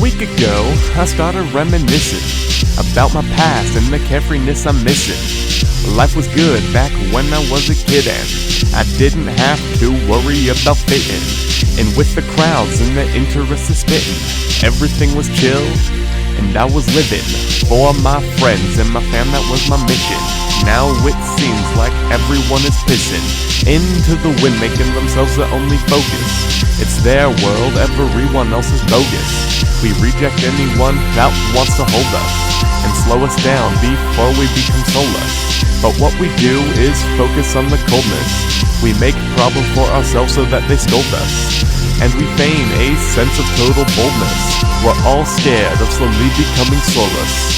week ago, I started reminiscing about my past and the carefreeness I'm missing. Life was good back when I was a kid, and I didn't have to worry about fitting in with the crowds and the interest of spitting. Everything was chill, and I was living for my friends and my fam. That was my mission. Now it seems like everyone is pissing into the wind, making themselves the only focus. It's their world, everyone else is bogus. We reject anyone that wants to hold us and slow us down before we become soulless. But what we do is focus on the coldness. We make problems for ourselves so that they scold us, and we feign a sense of total boldness. We're all scared of slowly becoming soulless.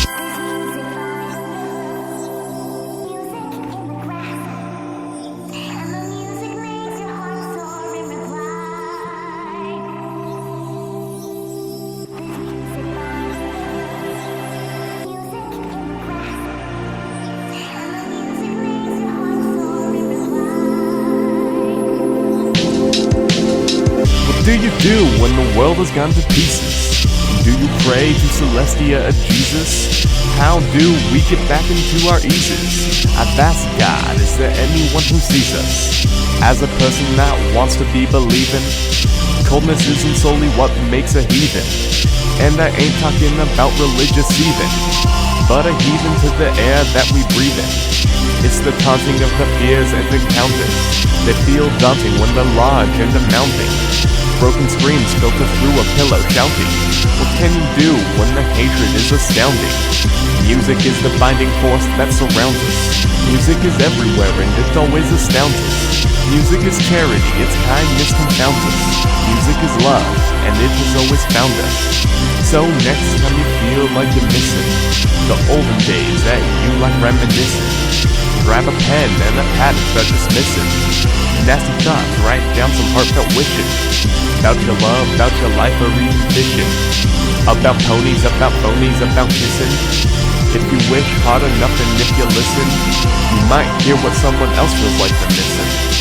What do you do when the world has gone to pieces? Do you pray to Celestia or Jesus? How do we get back into our eases? I've asked God, is there anyone who sees us as a person that wants to be believing? Coldness isn't solely what makes a heathen, and I ain't talking about religious heathen, but a heathen to the air that we breathe in. It's the taunting of the fears and encounters that feel daunting when they're large and mounting. Broken screams filter through a pillow shouting. What can you do when the hatred is astounding? Music is the binding force that surrounds us. Music is everywhere and it always astounds us. Music is charity, its kindness confounds us. Music is love, and it has always found us. So next time you feel like you're missing the olden days that you like reminiscing, grab a pen and a pad and start dismissing nasty thoughts, write down some heartfelt wishes about your love, about your life, or even fishing. About ponies, about phonies, about kissing. If you wish hard enough and if you listen, you might hear what someone else feels like they're missing.